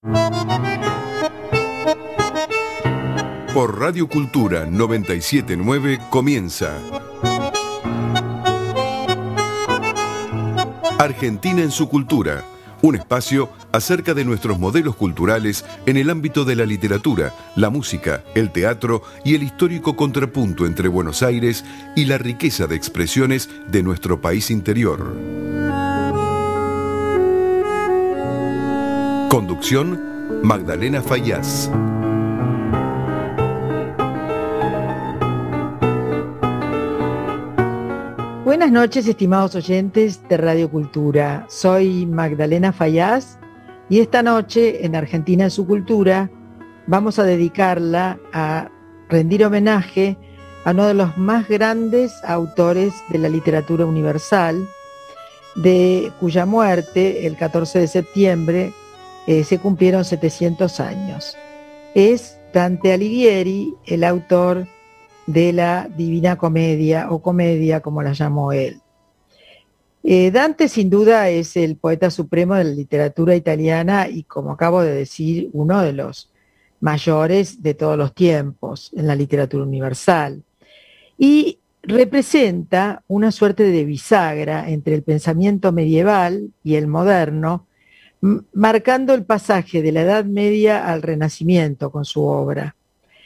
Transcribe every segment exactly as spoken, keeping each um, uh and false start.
Por Radio Cultura noventa y siete punto nueve comienza Argentina en su cultura, un espacio acerca de nuestros modelos culturales en el ámbito de la literatura, la música, el teatro y el histórico contrapunto entre Buenos Aires y la riqueza de expresiones de nuestro país interior. Conducción, Magdalena Fayaz. Buenas noches, estimados oyentes de Radio Cultura. Soy Magdalena Fayaz y esta noche en Argentina en su cultura vamos a dedicarla a rendir homenaje a uno de los más grandes autores de la literatura universal, de cuya muerte el catorce de septiembre eh, se cumplieron setecientos años. Es Dante Alighieri, el autor de la Divina Comedia, o Comedia como la llamó él. Eh, Dante sin duda es el poeta supremo de la literatura italiana y, como acabo de decir, uno de los mayores de todos los tiempos en la literatura universal. Y representa una suerte de bisagra entre el pensamiento medieval y el moderno, m- marcando el pasaje de la Edad Media al Renacimiento con su obra.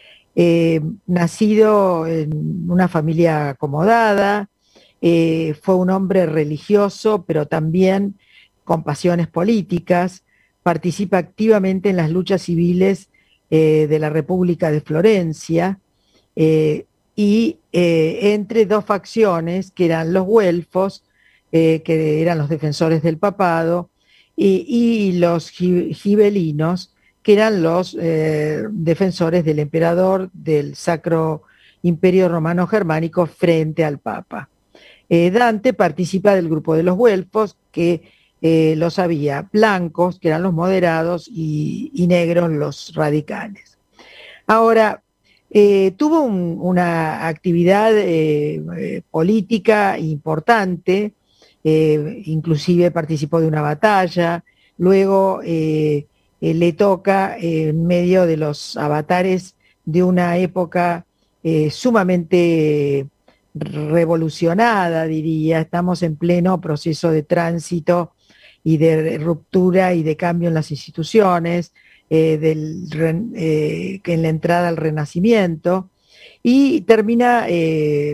Eh, nacido en una familia acomodada, eh, fue un hombre religioso, pero también con pasiones políticas, participa activamente en las luchas civiles eh, de la República de Florencia, eh, y eh, entre dos facciones, que eran los güelfos, eh, que eran los defensores del papado, y, y los gi- gibelinos, que eran los eh, defensores del emperador del Sacro Imperio Romano Germánico frente al Papa. Eh, Dante participa del grupo de los güelfos, que eh, los había blancos, que eran los moderados, y, y negros, los radicales. Ahora, eh, tuvo un, una actividad eh, eh, política importante, eh, inclusive participó de una batalla, luego eh, eh, le toca eh, en medio de los avatares de una época eh, sumamente revolucionada, diría. Estamos en pleno proceso de tránsito y de ruptura y de cambio en las instituciones, eh, del, eh, en la entrada al Renacimiento, y termina eh,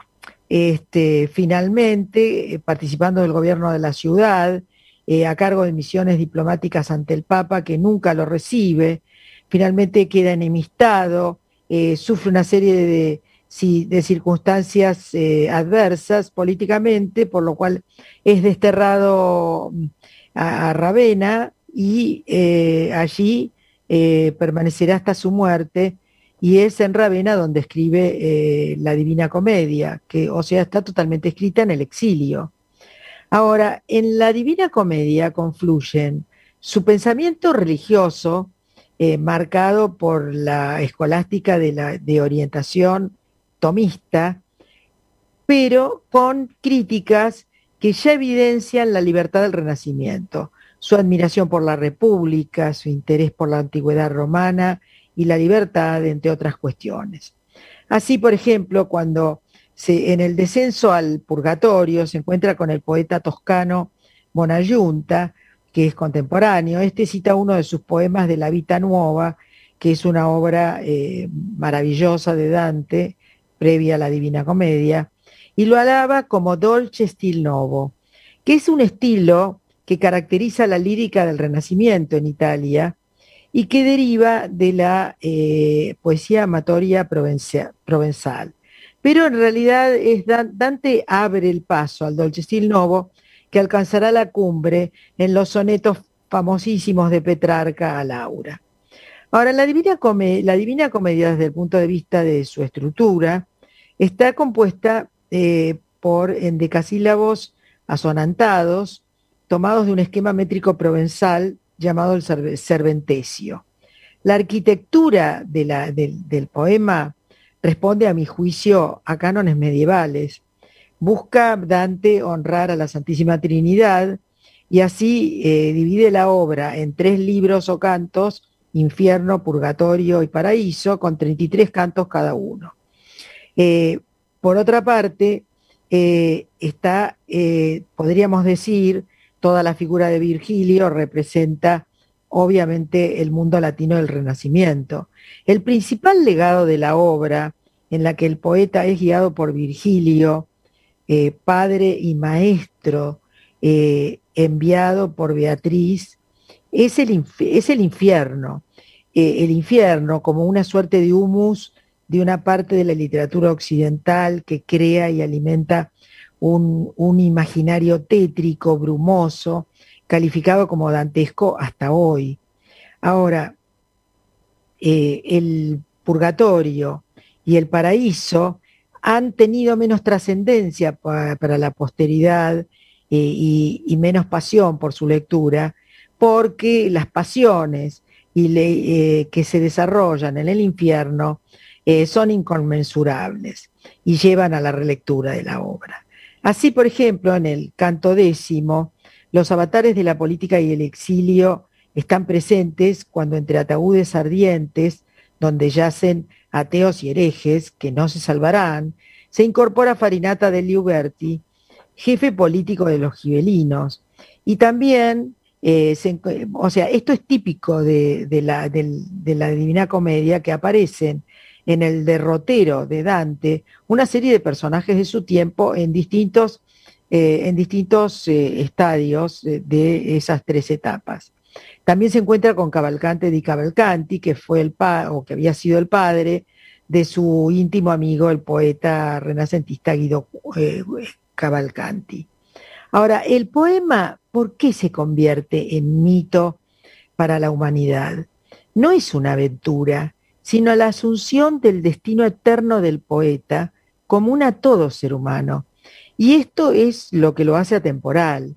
este, finalmente eh, participando del gobierno de la ciudad, eh, a cargo de misiones diplomáticas ante el Papa, que nunca lo recibe. Finalmente queda enemistado, eh, sufre una serie de, de circunstancias eh, adversas políticamente, por lo cual es desterrado a, a Ravenna, y eh, allí eh, permanecerá hasta su muerte, y es en Ravenna donde escribe eh, la Divina Comedia, que, o sea, está totalmente escrita en el exilio. Ahora, en la Divina Comedia confluyen su pensamiento religioso, eh, marcado por la escolástica de, la, de orientación tomista, pero con críticas que ya evidencian la libertad del Renacimiento, su admiración por la República, su interés por la antigüedad romana y la libertad, entre otras cuestiones. Así, por ejemplo, cuando se, en el descenso al purgatorio se encuentra con el poeta toscano Bonayunta, que es contemporáneo, este cita uno de sus poemas de La Vita Nuova, que es una obra eh, maravillosa de Dante, previa a la Divina Comedia, y lo alaba como dolce stil novo, que es un estilo que caracteriza la lírica del Renacimiento en Italia y que deriva de la eh, poesía amatoria provenzal. Pero en realidad es Dante abre el paso al dolce stil novo, que alcanzará la cumbre en los sonetos famosísimos de Petrarca a Laura. Ahora, la Divina Comedia, la Divina Comedia, desde el punto de vista de su estructura, está compuesta eh, por endecasílabos asonantados, tomados de un esquema métrico provenzal llamado el Cervantesio. La arquitectura de la, del, del poema responde, a mi juicio, a cánones medievales. Busca Dante honrar a la Santísima Trinidad y así eh, divide la obra en tres libros o cantos: Infierno, Purgatorio y Paraíso, con treinta y tres cantos cada uno. Eh, por otra parte, eh, está, eh, podríamos decir, toda la figura de Virgilio representa obviamente el mundo latino del Renacimiento. El principal legado de la obra, en la que el poeta es guiado por Virgilio, eh, padre y maestro, eh, enviado por Beatriz, es el, es el infierno. Eh, el infierno como una suerte de humus de una parte de la literatura occidental que crea y alimenta un, un imaginario tétrico, brumoso, calificado como dantesco hasta hoy. Ahora, eh, el purgatorio y el paraíso han tenido menos trascendencia pa, para la posteridad, eh, y, y menos pasión por su lectura, porque las pasiones y le, eh, que se desarrollan en el infierno eh, son inconmensurables y llevan a la relectura de la obra. Así, por ejemplo, en el canto décimo, los avatares de la política y el exilio están presentes cuando entre ataúdes ardientes, donde yacen ateos y herejes que no se salvarán, se incorpora Farinata de Liuberti, jefe político de los gibelinos. Y también, eh, se, o sea, esto es típico de, de, la, de, de la Divina Comedia, que aparecen en el derrotero de Dante una serie de personajes de su tiempo en distintos, eh, en distintos eh, estadios de, de esas tres etapas. También se encuentra con Cavalcante di Cavalcanti, que fue el pa o que había sido el padre de su íntimo amigo, el poeta renacentista Guido eh, Cavalcanti. Ahora, el poema, ¿por qué se convierte en mito para la humanidad? No es una aventura, sino la asunción del destino eterno del poeta común a todo ser humano. Y esto es lo que lo hace atemporal.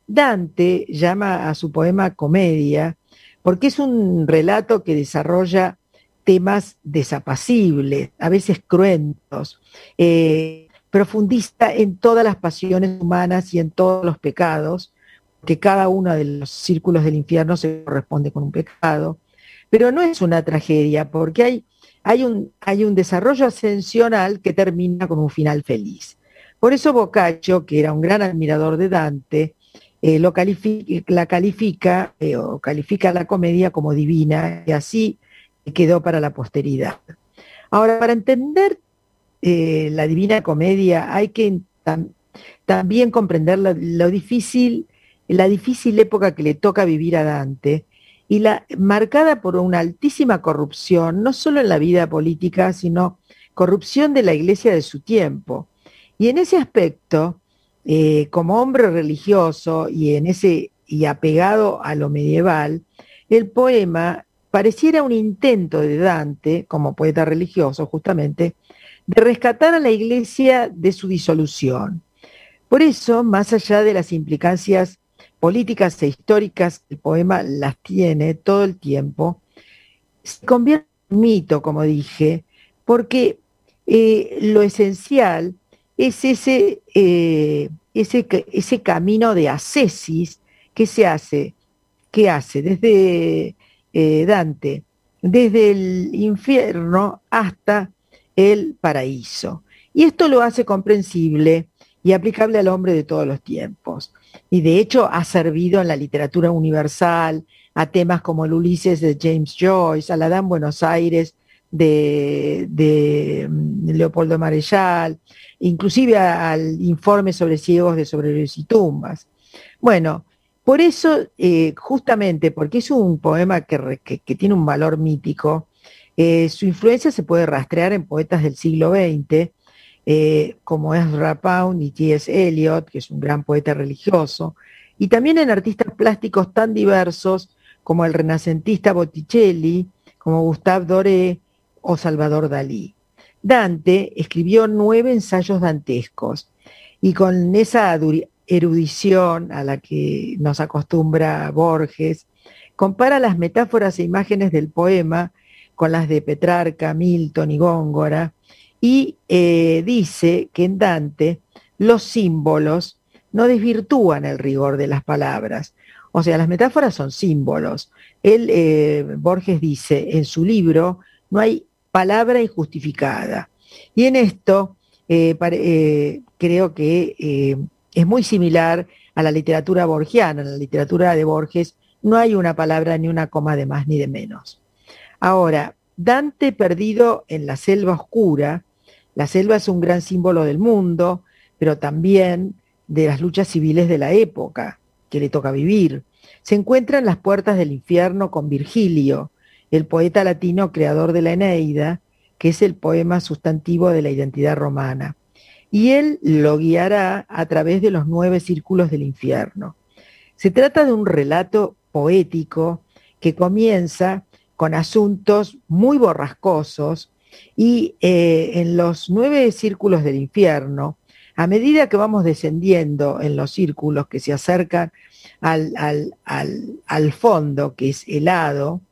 Dante llama a su poema comedia porque es un relato que desarrolla temas desapacibles, a veces cruentos, eh, profundiza en todas las pasiones humanas y en todos los pecados, que cada uno de los círculos del infierno se corresponde con un pecado, pero no es una tragedia porque hay, hay, un, hay un desarrollo ascensional que termina con un final feliz. Por eso Boccaccio, que era un gran admirador de Dante, Eh, lo califica, la califica eh, o califica la comedia como divina, y así quedó para la posteridad. Ahora, para entender eh, la Divina Comedia hay que tam, también comprender lo, lo difícil, la difícil época que le toca vivir a Dante, y la marcada por una altísima corrupción, no solo en la vida política, sino corrupción de la iglesia de su tiempo. Y en ese aspecto, Eh, como hombre religioso y, en ese, y apegado a lo medieval, el poema pareciera un intento de Dante, como poeta religioso justamente, de rescatar a la iglesia de su disolución. Por eso, más allá de las implicancias políticas e históricas que el poema las tiene todo el tiempo, se convierte en un mito, como dije, porque eh, lo esencial es ese, eh, ese, ese camino de ascesis que se hace, que hace desde eh, Dante, desde el infierno hasta el paraíso. Y esto lo hace comprensible y aplicable al hombre de todos los tiempos. Y de hecho ha servido en la literatura universal a temas como el Ulises de James Joyce, al Adán Buenos Aires de, de Leopoldo Marechal, inclusive al informe sobre ciegos de Sombreros y Tumbas. Bueno, por eso, eh, justamente porque es un poema que, que, que tiene un valor mítico, eh, su influencia se puede rastrear en poetas del siglo veinte, eh, como Ezra Pound y T S Eliot, que es un gran poeta religioso, y también en artistas plásticos tan diversos como el renacentista Botticelli, como Gustave Doré o Salvador Dalí. Dante escribió nueve ensayos dantescos y con esa erudición a la que nos acostumbra Borges, compara las metáforas e imágenes del poema con las de Petrarca, Milton y Góngora, y eh, dice que en Dante los símbolos no desvirtúan el rigor de las palabras. O sea, las metáforas son símbolos. Él, eh, Borges dice en su libro, no hay palabra injustificada. Y en esto eh, pare, eh, creo que eh, es muy similar a la literatura borgiana. En la literatura de Borges no hay una palabra ni una coma de más ni de menos. Ahora, Dante perdido en la selva oscura. La selva es un gran símbolo del mundo, pero también de las luchas civiles de la época que le toca vivir. Se encuentra en las puertas del infierno con Virgilio, el poeta latino creador de la Eneida, que es el poema sustantivo de la identidad romana. Y él lo guiará a través de los nueve círculos del infierno. Se trata de un relato poético que comienza con asuntos muy borrascosos y eh, en los nueve círculos del infierno, a medida que vamos descendiendo en los círculos que se acercan al, al, al, al fondo, que es helado,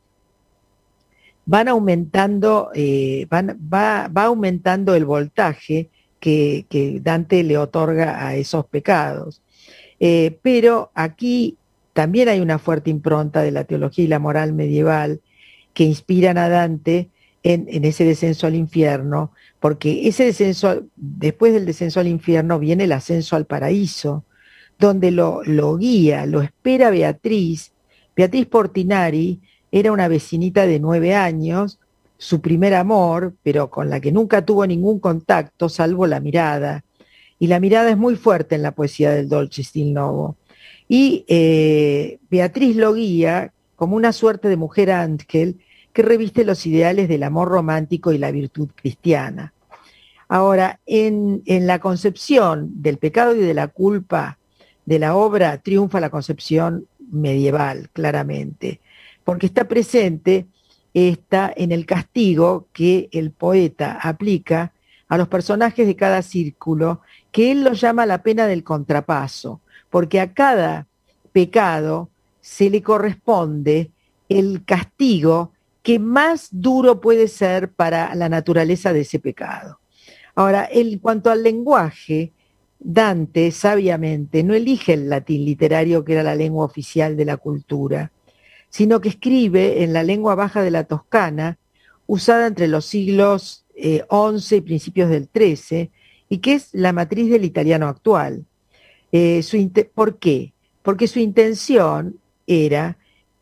van aumentando, eh, van, va, va aumentando el voltaje que, que Dante le otorga a esos pecados. Eh, pero aquí también hay una fuerte impronta de la teología y la moral medieval que inspiran a Dante en, en ese descenso al infierno, porque ese descenso, después del descenso al infierno viene el ascenso al paraíso, donde lo, lo guía, lo espera Beatriz. Beatriz Portinari era una vecinita de nueve años, su primer amor, pero con la que nunca tuvo ningún contacto, salvo la mirada. Y la mirada es muy fuerte en la poesía del Dolce Stil Novo. Y eh, Beatriz lo guía como una suerte de mujer ángel que reviste los ideales del amor romántico y la virtud cristiana. Ahora, en, en la concepción del pecado y de la culpa de la obra triunfa la concepción medieval, claramente, porque está presente, está en el castigo que el poeta aplica a los personajes de cada círculo, que él lo llama la pena del contrapaso, porque a cada pecado se le corresponde el castigo que más duro puede ser para la naturaleza de ese pecado. Ahora, en cuanto al lenguaje, Dante sabiamente no elige el latín literario, que era la lengua oficial de la cultura, sino que escribe en la lengua baja de la Toscana, usada entre los siglos eh, once y principios del trece, y que es la matriz del italiano actual. Eh, su ¿Por qué? Porque su intención era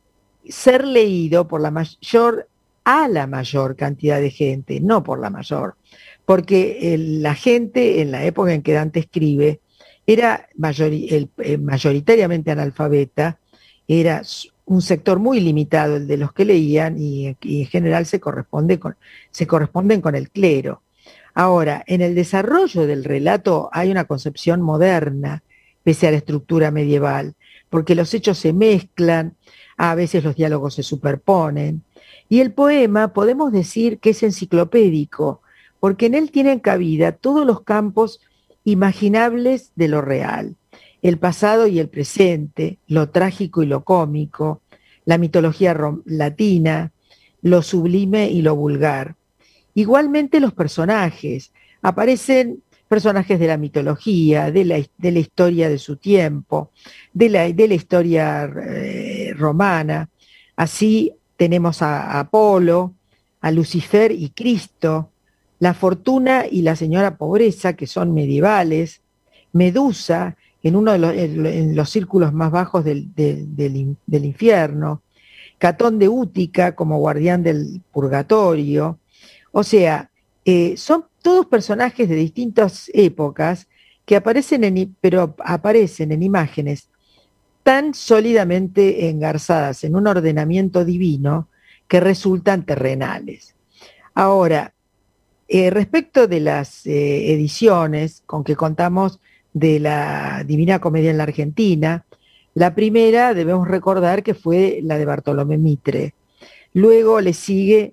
ser leído por la mayor, a la mayor cantidad de gente, no por la mayor, porque el, la gente en la época en que Dante escribe era mayori, el, eh, mayoritariamente analfabeta, era un sector muy limitado el de los que leían y, y en general se, corresponde con, se corresponden con el clero. Ahora, en el desarrollo del relato hay una concepción moderna, pese a la estructura medieval, porque los hechos se mezclan, a veces los diálogos se superponen, y el poema podemos decir que es enciclopédico, porque en él tienen cabida todos los campos imaginables de lo real, el pasado y el presente, lo trágico y lo cómico, la mitología latina, lo sublime y lo vulgar. Igualmente los personajes, aparecen personajes de la mitología, de la, de la historia de su tiempo, de la, de la historia eh, romana. Así tenemos a, a Apolo, a Lucifer y Cristo, la fortuna y la señora pobreza, que son medievales, Medusa, en uno de los, en los círculos más bajos del, del, del, del infierno, Catón de Útica como guardián del purgatorio. O sea, eh, son todos personajes de distintas épocas que aparecen en, pero aparecen en imágenes tan sólidamente engarzadas en un ordenamiento divino que resultan terrenales. Ahora, eh, respecto de las eh, ediciones con que contamos de la Divina Comedia en la Argentina, la primera debemos recordar que fue la de Bartolomé Mitre. Luego le sigue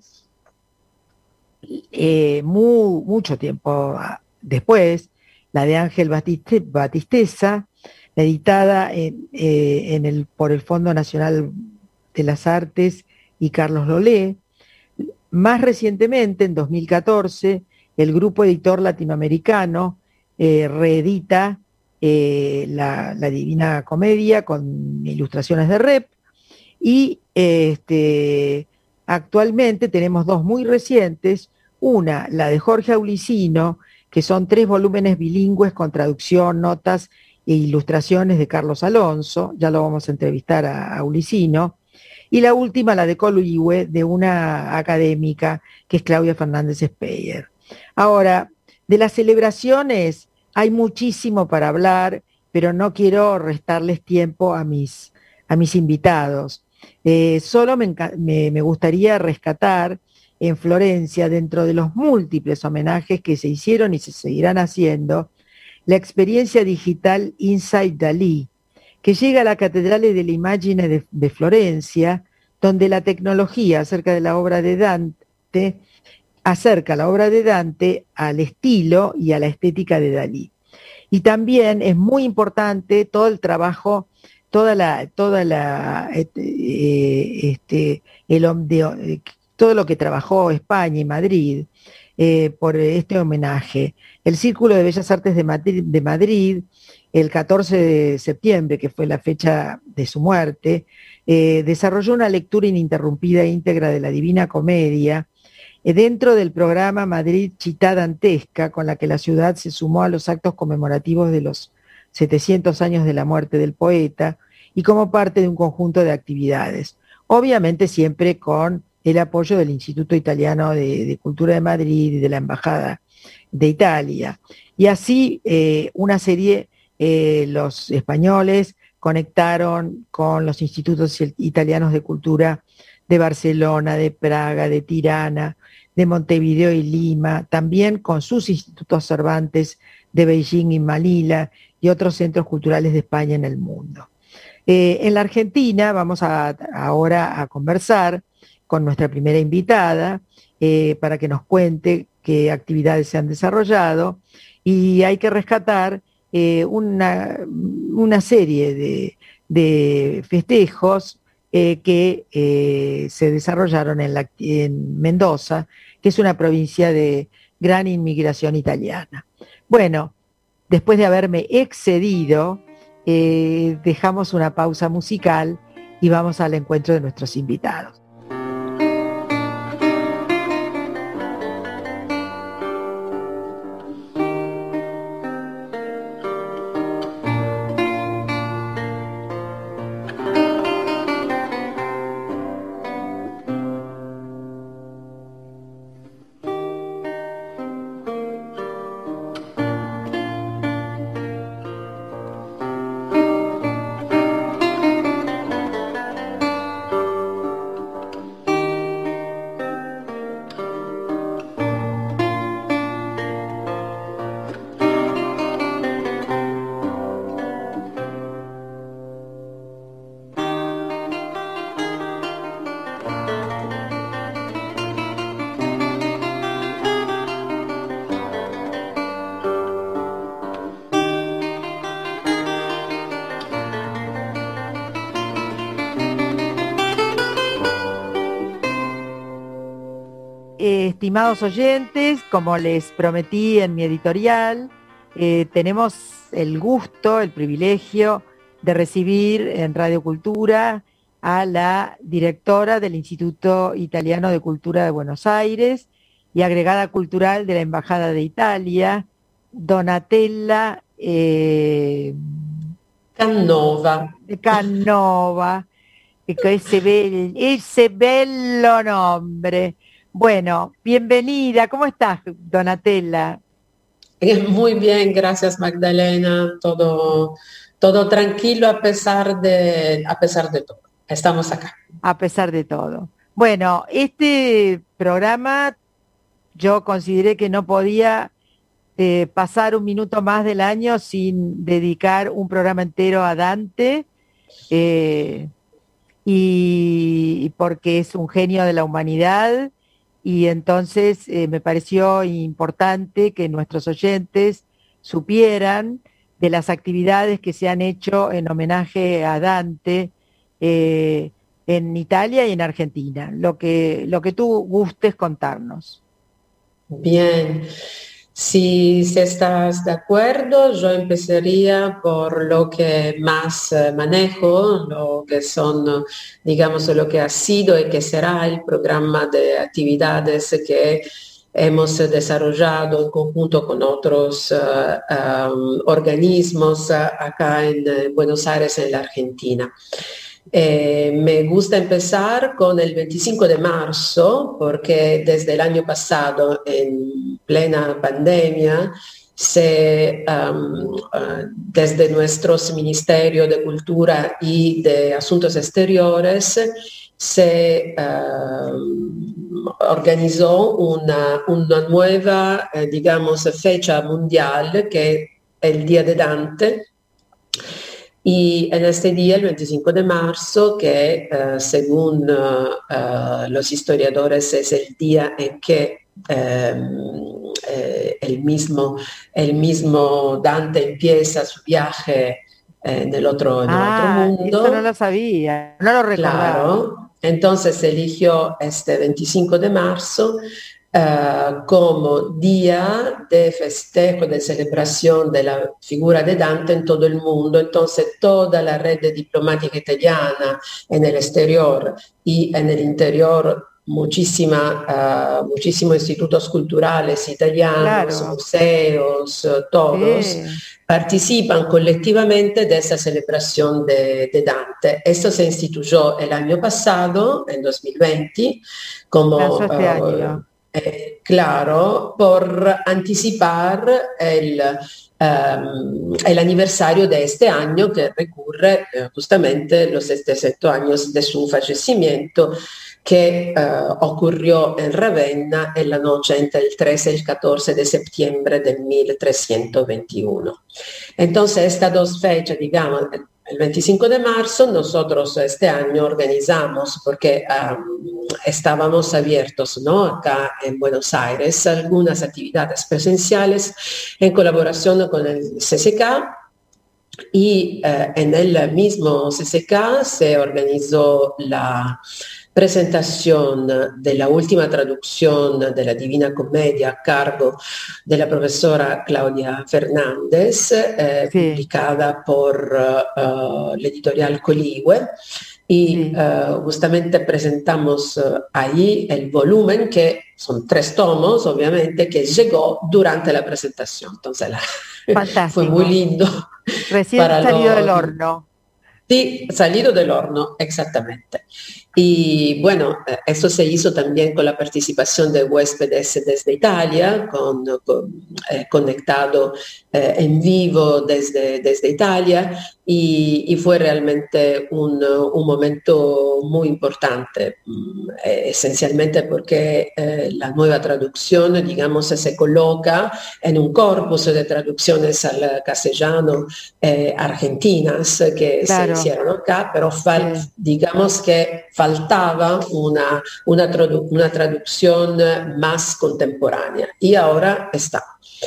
eh, muy, mucho tiempo después la de Ángel Batiste, Batisteza, editada en, eh, en el, por el Fondo Nacional de las Artes y Carlos Lolé. Más recientemente, en dos mil catorce, el Grupo Editor Latinoamericano eh, reedita eh, la, la Divina Comedia con ilustraciones de Rep, y este, actualmente tenemos dos muy recientes, una, la de Jorge Aulicino, que son tres volúmenes bilingües con traducción, notas e ilustraciones de Carlos Alonso, ya lo vamos a entrevistar a Aulicino, y la última, la de Colihue, de una académica que es Claudia Fernández Speyer. Ahora, de las celebraciones hay muchísimo para hablar, pero no quiero restarles tiempo a mis, a mis invitados. Eh, solo me, me, me gustaría rescatar en Florencia, dentro de los múltiples homenajes que se hicieron y se seguirán haciendo, la experiencia digital Inside Dalí, que llega a la Catedral de la Immagine de, de Florencia, donde la tecnología acerca de la obra de Dante acerca la obra de Dante al estilo y a la estética de Dalí. Y también es muy importante todo el trabajo, toda la, toda la, eh, este, el, de, todo lo que trabajó España y Madrid eh, por este homenaje. El Círculo de Bellas Artes de Madrid, de Madrid, el catorce de septiembre, que fue la fecha de su muerte, eh, desarrolló una lectura ininterrumpida e íntegra de la Divina Comedia, dentro del programa Madrid Città Dantesca, con la que la ciudad se sumó a los actos conmemorativos de los setecientos años de la muerte del poeta y como parte de un conjunto de actividades. Obviamente siempre con el apoyo del Instituto Italiano de, de Cultura de Madrid y de la Embajada de Italia. Y así eh, una serie, eh, los españoles conectaron con los institutos italianos de cultura de Barcelona, de Praga, de Tirana, de Montevideo y Lima, también con sus institutos Cervantes de Beijing y Manila y otros centros culturales de España en el mundo. Eh, en la Argentina vamos a, ahora a conversar con nuestra primera invitada eh, para que nos cuente qué actividades se han desarrollado, y hay que rescatar eh, una, una serie de, de festejos Eh, que eh, se desarrollaron en, la, en Mendoza, que es una provincia de gran inmigración italiana. Bueno, después de haberme excedido, eh, dejamos una pausa musical y vamos al encuentro de nuestros invitados. Eh, estimados oyentes, como les prometí en mi editorial, eh, tenemos el gusto, el privilegio de recibir en Radio Cultura a la directora del Instituto Italiano de Cultura de Buenos Aires y agregada cultural de la Embajada de Italia, Donatella eh, Cannova. Cannova, ese, be ese bello nombre. Bueno, bienvenida. ¿Cómo estás, Donatella? Muy bien, gracias, Magdalena. Todo, todo tranquilo a pesar de, a pesar de todo. Estamos acá. A pesar de todo. Bueno, este programa yo consideré que no podía eh, pasar un minuto más del año sin dedicar un programa entero a Dante, eh, y porque es un genio de la humanidad. Y entonces eh, me pareció importante que nuestros oyentes supieran de las actividades que se han hecho en homenaje a Dante eh, en Italia y en Argentina, lo que, lo que tú gustes contarnos. Bien. Si, si estás de acuerdo, yo empezaría por lo que más eh, manejo, lo que son, digamos, lo que ha sido y que será el programa de actividades que hemos desarrollado en conjunto con otros uh, um, organismos uh, acá en uh, Buenos Aires, en la Argentina. Eh, me gusta empezar con el veinticinco de marzo, porque desde el año pasado, en plena pandemia, se, um, uh, desde nuestros Ministerios de Cultura y de Asuntos Exteriores, se uh, organizó una, una nueva, eh, digamos, fecha mundial, que es el Día de Dante. Y en este día, el veinticinco de marzo, que uh, según uh, uh, los historiadores es el día en que um, eh, el, mismo, el mismo Dante empieza su viaje en el otro, en el ah, otro mundo. Eso no lo sabía, no lo recordaba. Claro, entonces se eligió este veinticinco de marzo Uh, como día de festejo, de celebración de la figura de Dante en todo el mundo. Entonces toda la red diplomática italiana en el exterior y en el interior, muchísima, uh, muchísimos institutos culturales italianos, claro. museos, uh, todos, sí. participan colectivamente de esa celebración de, de Dante. Esto se instituyó el año pasado, en dos mil veinte, como... Este uh, año. Eh, claro, por anticipar el, um, el aniversario de este año, que recurre eh, justamente los setecientos años de su fallecimiento, que uh, ocurrió en Ravenna en la noche entre el trece y el catorce de septiembre de mil trescientos veintiuno. Entonces, estas dos fechas, digamos, el veinticinco de marzo, nosotros este año organizamos, porque um, estábamos abiertos, ¿no?, acá en Buenos Aires, algunas actividades presenciales en colaboración con el C C K, y uh, en el mismo C C K se organizó la presentación de la última traducción de la Divina Comedia a cargo de la profesora Claudia Fernández, eh, sí. publicada por uh, l'editorial Coligüe. Y sí. uh, justamente presentamos uh, ahí el volumen, que son tres tomos, obviamente, que llegó durante la presentación. Entonces la, fue muy lindo. Recién para salido los, del horno. Sí, salido del horno, exactamente. Y bueno, eso se hizo también con la participación de huéspedes desde Italia, con, con, eh, conectado eh, en vivo desde, desde Italia, y, y fue realmente un, un momento muy importante, eh, esencialmente porque eh, la nueva traducción, digamos, se coloca en un corpus de traducciones al castellano eh, argentinas que claro. se hicieron acá, pero fal- sí. digamos que faltaba una, una, tradu- una traducción más contemporánea, y ahora está.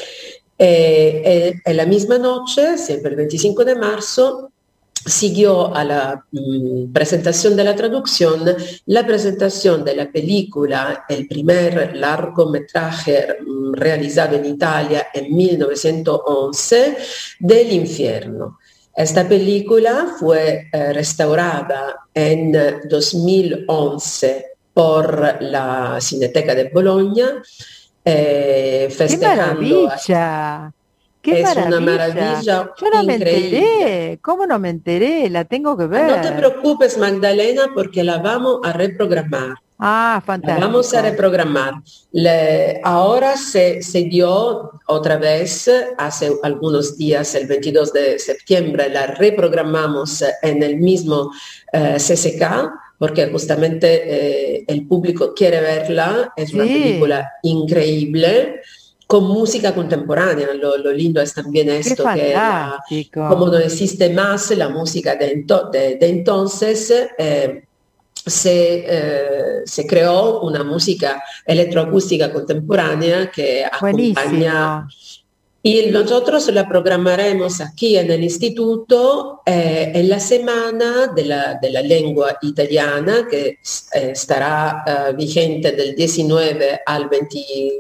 Eh, eh, en la misma noche, siempre el veinticinco de marzo, siguió a la mm, presentación de la traducción la presentación de la película, el primer largometraje mm, realizado en Italia en mil novecientos once, del Infierno. Esta película fue eh, restaurada en dos mil once por la Cineteca de Bologna. Eh, ¡Qué maravilla! ¡Qué es maravilla! una maravilla. Yo no increíble. me enteré. ¿Cómo no me enteré? La tengo que ver. No te preocupes, Magdalena, porque la vamos a reprogramar. Ah, fantástico. La vamos a reprogramar. Le, ahora se, se dio otra vez, hace algunos días, el veintidós de septiembre, la reprogramamos en el mismo eh, C C K, porque justamente eh, el público quiere verla. Es sí. una película increíble, con música contemporánea. Lo, lo lindo es también esto, que la, como no existe más la música de, ento, de, de entonces, eh, se, eh, se creó una música electroacústica contemporánea que acompaña. Buenísimo. Y nosotros la programaremos aquí en el instituto eh, en la semana de la, de la lengua italiana, que eh, estará eh, vigente del diecinueve al veinte,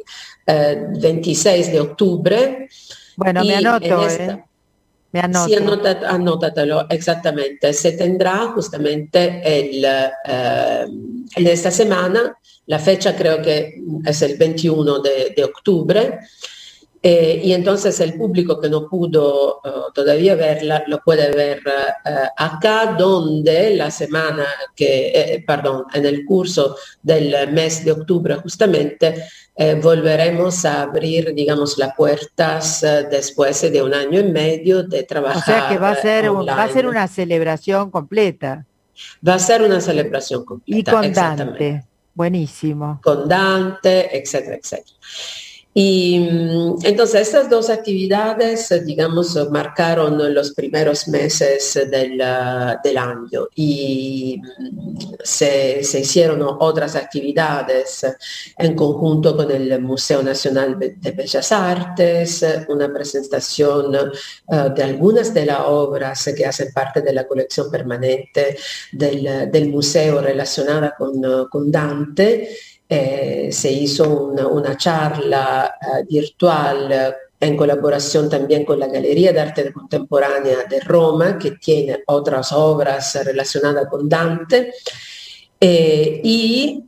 eh, veintiséis de octubre. Bueno, me anoto, esta, eh. Me anoto. Sí, anótat, anótatelo, exactamente. Se tendrá justamente el, eh, en esta semana, la fecha creo que es el veintiuno de, de octubre, eh, y entonces el público que no pudo uh, todavía verla lo puede ver uh, acá, donde la semana que, eh, perdón, en el curso del mes de octubre justamente eh, volveremos a abrir, digamos, las puertas uh, después de un año y medio de trabajar. O sea que va a ser, un, va a ser una celebración completa. Va a ser una celebración completa. Y con Dante, buenísimo. Con Dante, etcétera, etcétera. Y entonces estas dos actividades, digamos, marcaron los primeros meses del, uh, del año, y se, se hicieron otras actividades en conjunto con el Museo Nacional de Bellas Artes, una presentación uh, de algunas de las obras que hacen parte de la colección permanente del, del museo relacionada con, uh, con Dante. Eh, se hizo una, una charla uh, virtual uh, en colaboración también con la Galería de Arte Contemporánea de Roma, que tiene otras obras relacionadas con Dante, eh, y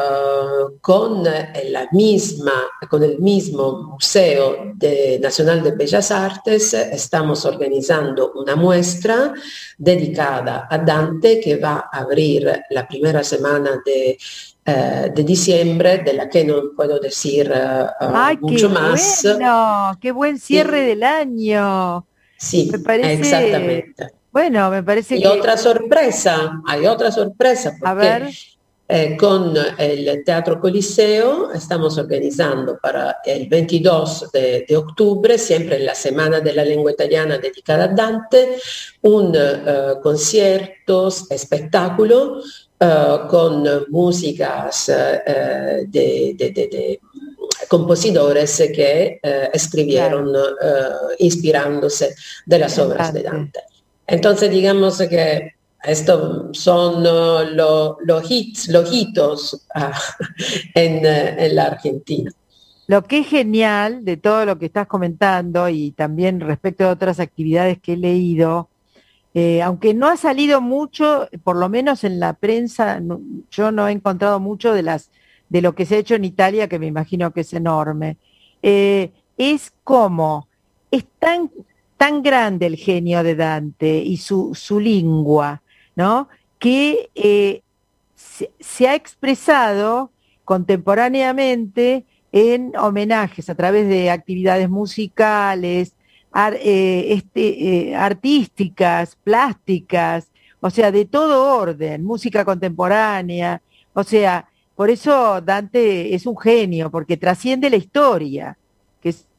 uh, con, la misma, con el mismo Museo de, Nacional de Bellas Artes estamos organizando una muestra dedicada a Dante que va a abrir la primera semana de Uh, de diciembre, de la que no puedo decir uh, Ay, mucho qué más. Bueno, qué buen cierre sí. del año. Sí, me parece, exactamente. Bueno, me parece y que... otra sorpresa, hay otra sorpresa, porque a ver. Eh, con el Teatro Coliseo estamos organizando para el veintidós de, de octubre, siempre en la Semana de la Lengua Italiana dedicada a Dante, un uh, concierto, espectáculo, Uh, con músicas uh, de, de, de, de compositores que uh, escribieron claro. uh, inspirándose de las obras de Dante. Entonces digamos que estos son uh, los lo hits, los hitos uh, en, uh, en la Argentina. Lo que es genial de todo lo que estás comentando, y también respecto a otras actividades que he leído, Eh, aunque no ha salido mucho, por lo menos en la prensa, no, yo no he encontrado mucho de, las, de lo que se ha hecho en Italia, que me imagino que es enorme. Eh, es como, es tan, tan grande el genio de Dante y su, su lengua, ¿no? Que eh, se, se ha expresado contemporáneamente en homenajes a través de actividades musicales, Ar, eh, este, eh, artísticas, plásticas, o sea, de todo orden, música contemporánea, o sea, por eso Dante es un genio, porque trasciende la historia. Que es,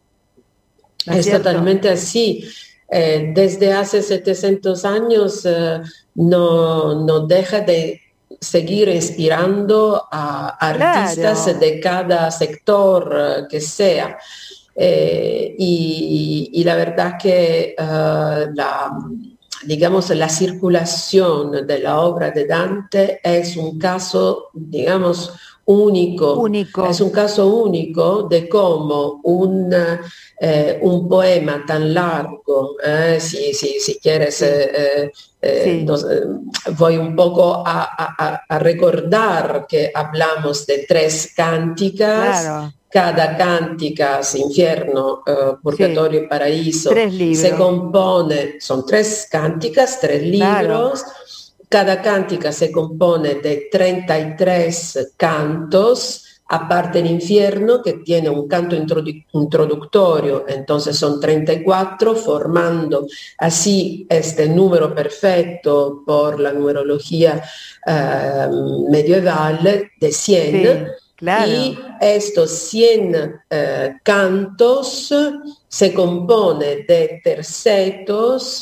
¿no es, es totalmente así. Eh, desde hace setecientos años eh, no, no deja de seguir inspirando a artistas claro. de cada sector eh, que sea. Eh, y, y la verdad que uh, la, digamos, la circulación de la obra de Dante es un caso, digamos, único. único. Es un caso único de cómo un, eh, un poema tan largo, eh, si, si, si quieres, sí. eh, eh, sí. nos, eh, voy un poco a, a, a recordar que hablamos de tres cánticas. Claro. Cada cántica, Infierno, uh, Purgatorio sí. y Paraíso, se compone, son tres cánticas, tres libros, claro. Cada cántica se compone de treinta y tres cantos, aparte el Infierno, que tiene un canto introdu- introductorio, entonces son treinta y cuatro, formando así este número perfecto por la numerología uh, medieval de cien. Sí. Claro. Y estos cien eh, cantos se compone de tercetos.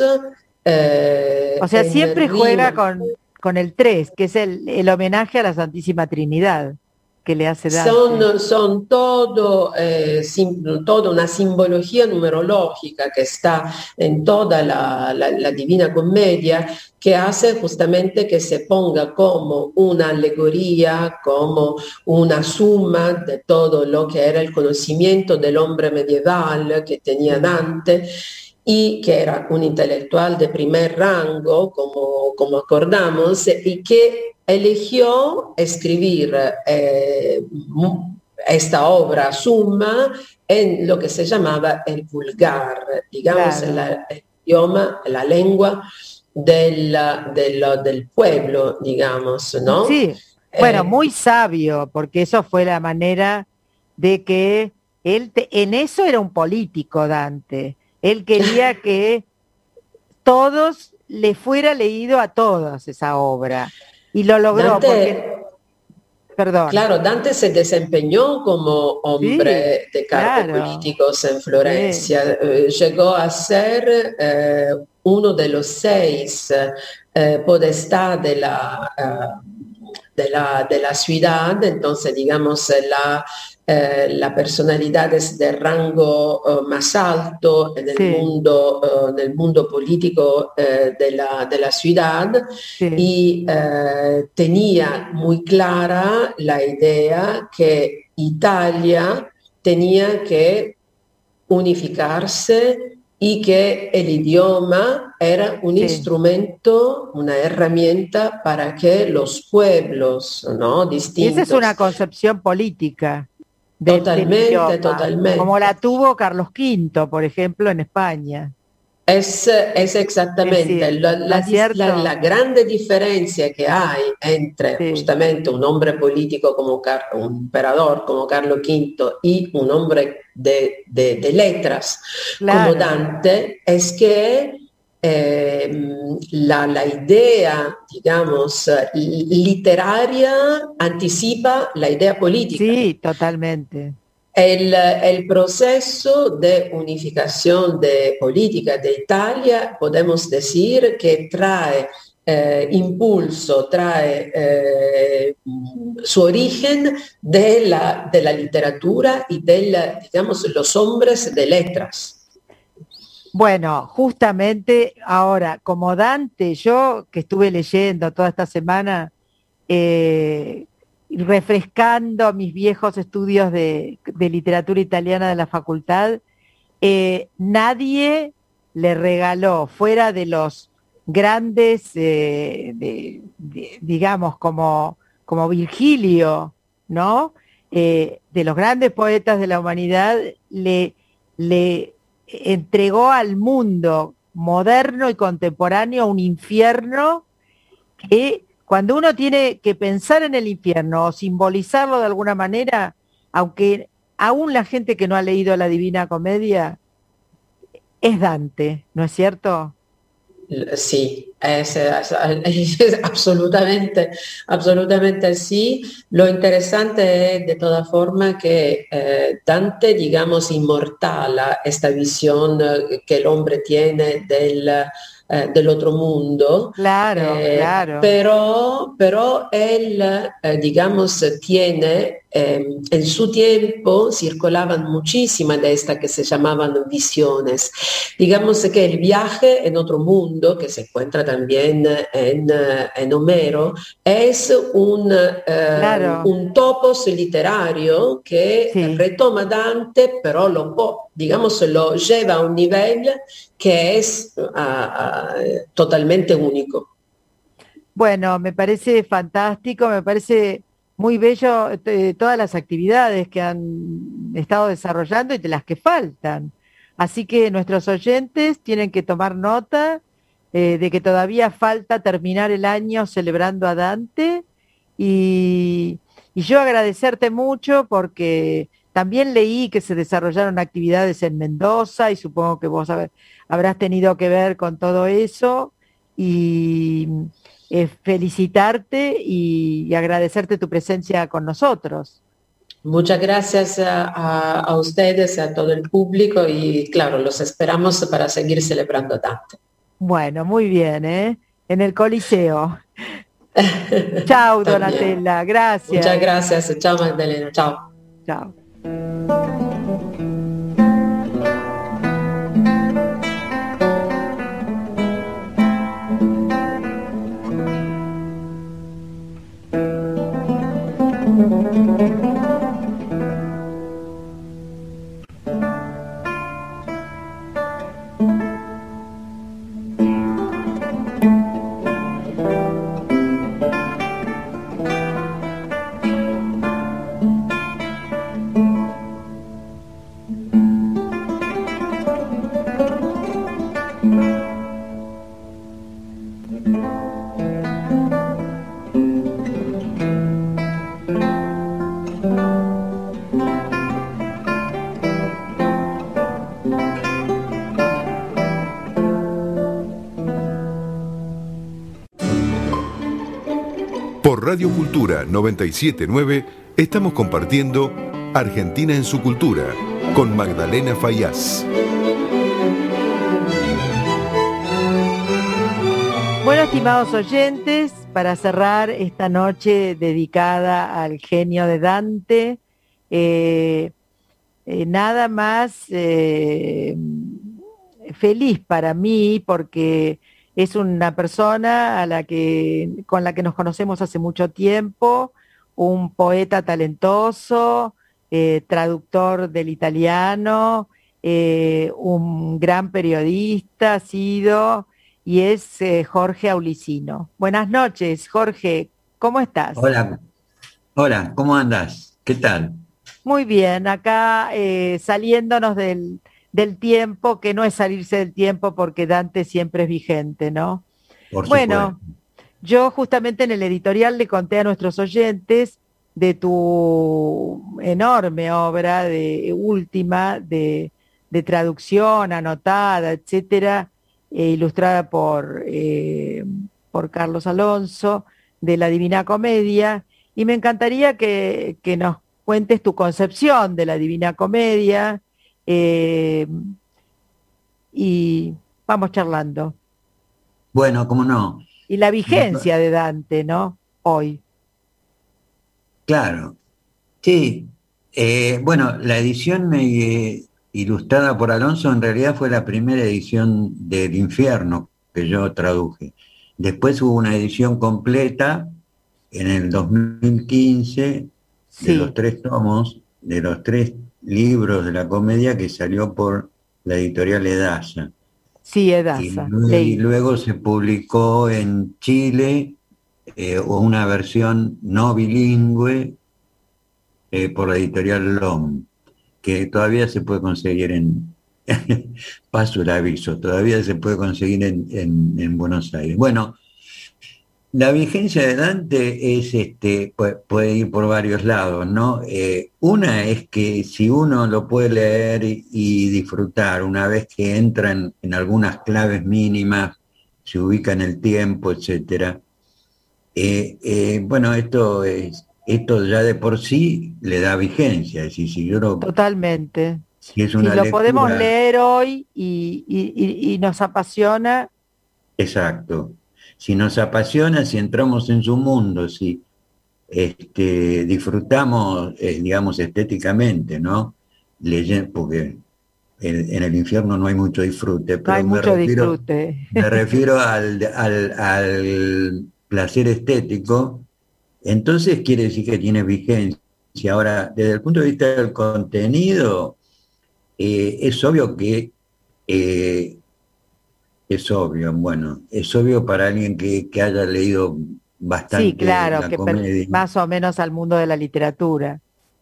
Eh, o sea, siempre rima. Juega con, con el tres, que es el, el homenaje a la Santísima Trinidad. que le hace Dante. Son, son todo, eh, sim, toda una simbología numerológica que está en toda la, la, la Divina Commedia, que hace justamente que se ponga como una alegoría, como una suma de todo lo que era el conocimiento del hombre medieval que tenía Dante, y que era un intelectual de primer rango, como, como acordamos, y que eligió escribir eh, esta obra summa en lo que se llamaba el vulgar, digamos, claro. la, el idioma, la lengua del, del, del pueblo, digamos, ¿no? Sí, bueno, eh, muy sabio, porque eso fue la manera de que él, te, en eso era un político, Dante. Él quería que todos le fuera leído a todos esa obra. Y lo logró Dante, porque... Perdón. Claro, Dante se desempeñó como hombre sí, de cargos claro. políticos en Florencia. Sí. Eh, llegó a ser eh, uno de los seis eh, podestá de la, uh, de, la, de la ciudad. Entonces, digamos, la... Eh, la personalidad es de rango uh, más alto en el, sí. mundo, uh, en el mundo político uh, de, la, de la ciudad sí. y uh, tenía muy clara la idea que Italia tenía que unificarse y que el idioma era un sí. instrumento, una herramienta para que los pueblos, ¿no? distintos... Esa es una concepción política. De, totalmente, totalmente. Como la tuvo Carlos quinto, por ejemplo, en España. Es, es exactamente es la, la, la, la grande diferencia que hay entre sí. justamente un hombre político como Car un emperador como Carlos quinto y un hombre de, de, de letras claro. como Dante, es que Eh, la, la idea, digamos, literaria anticipa la idea política. Sí, totalmente. El, el proceso de unificación de política de Italia, podemos decir que trae eh, impulso, trae eh, su origen de la, de la literatura y de la, digamos, los hombres de letras. Bueno, justamente ahora, como Dante, yo que estuve leyendo toda esta semana, eh, refrescando mis viejos estudios de, de literatura italiana de la facultad, eh, nadie le regaló, fuera de los grandes, eh, de, de, digamos, como, como Virgilio, ¿no? Eh, de los grandes poetas de la humanidad, le... le entregó al mundo moderno y contemporáneo un infierno que cuando uno tiene que pensar en el infierno o simbolizarlo de alguna manera, aunque aún la gente que no ha leído la Divina Comedia, es Dante, ¿no es cierto? Sí, es, es, es absolutamente, absolutamente sí. Lo interesante es de toda forma que eh, Dante, digamos, inmortala esta visión que el hombre tiene del, eh, del otro mundo. Claro, eh, claro. Pero, pero él, eh, digamos, tiene, eh, en su tiempo circulaban muchísimas de estas que se llamaban visiones. Digamos que el viaje en otro mundo, que se encuentra también en, en Homero, es un, eh, claro. un topos literario que sí. retoma Dante, pero lo, digamos, lo lleva a un nivel que es uh, uh, totalmente único. Bueno, me parece fantástico, me parece muy bello eh, todas las actividades que han estado desarrollando y de las que faltan. Así que nuestros oyentes tienen que tomar nota eh, de que todavía falta terminar el año celebrando a Dante y, y yo agradecerte mucho porque también leí que se desarrollaron actividades en Mendoza y supongo que vos hab- habrás tenido que ver con todo eso y eh, felicitarte y, y agradecerte tu presencia con nosotros. Muchas gracias a, a, a ustedes, a todo el público y claro, los esperamos para seguir celebrando Dante. Bueno, muy bien, ¿eh? En el Coliseo. Chao, Donatella, gracias. Muchas gracias. Chao, Magdalena. Chao. Chao. Por Radio Cultura noventa y siete punto nueve estamos compartiendo Argentina en su cultura con Magdalena Fayaz. Bueno, estimados oyentes, para cerrar esta noche dedicada al genio de Dante, eh, eh, nada más eh, feliz para mí porque es una persona a la que, con la que nos conocemos hace mucho tiempo, un poeta talentoso, eh, traductor del italiano, eh, un gran periodista ha sido, y es eh, Jorge Aulicino. Buenas noches, Jorge, ¿cómo estás? Hola, hola, ¿cómo andas? ¿Qué tal? Muy bien, acá eh, saliéndonos del... del tiempo, que no es salirse del tiempo porque Dante siempre es vigente, ¿no? Por bueno, yo justamente en el editorial le conté a nuestros oyentes de tu enorme obra de última, de, de traducción anotada, etcétera, eh, ilustrada por, eh, por Carlos Alonso, de la Divina Comedia, y me encantaría que, que nos cuentes tu concepción de la Divina Comedia, Eh, y vamos charlando. Bueno, cómo no. Y la vigencia de Dante, ¿no? Hoy. Claro, sí. Eh, bueno, la edición eh, ilustrada por Alonso en realidad fue la primera edición del Infierno que yo traduje. Después hubo una edición completa en el dos mil quince Sí. de los tres tomos, de los tres libros de la comedia que salió por la editorial Edasa. Sí, Y Edasa. luego, y Leí. luego se publicó en Chile eh, una versión no bilingüe eh, por la editorial L O M, que todavía se puede conseguir en, paso el aviso, todavía se puede conseguir en, en, en Buenos Aires. Bueno, la vigencia de Dante es, este, puede, puede ir por varios lados, ¿no? Eh, una es que si uno lo puede leer y, y disfrutar, una vez que entra en, en algunas claves mínimas, se ubica en el tiempo, etcétera. Eh, eh, bueno, esto es, esto ya de por sí le da vigencia, es decir, si yo lo, Totalmente. si es Si una lo lectura, podemos leer hoy y, y, y, y nos apasiona. exacto. Si nos apasiona, si entramos en su mundo, si este, disfrutamos, eh, digamos, estéticamente, ¿no? Leyendo, porque en, en el infierno no hay mucho disfrute, pero No hay me mucho refiero, disfrute. me refiero al, al, al placer estético, entonces quiere decir que tiene vigencia. Ahora, desde el punto de vista del contenido, eh, es obvio que eh, es obvio, bueno, es obvio para alguien que, que haya leído bastante Sí, claro, la que per, comedia. más o menos al mundo de la literatura.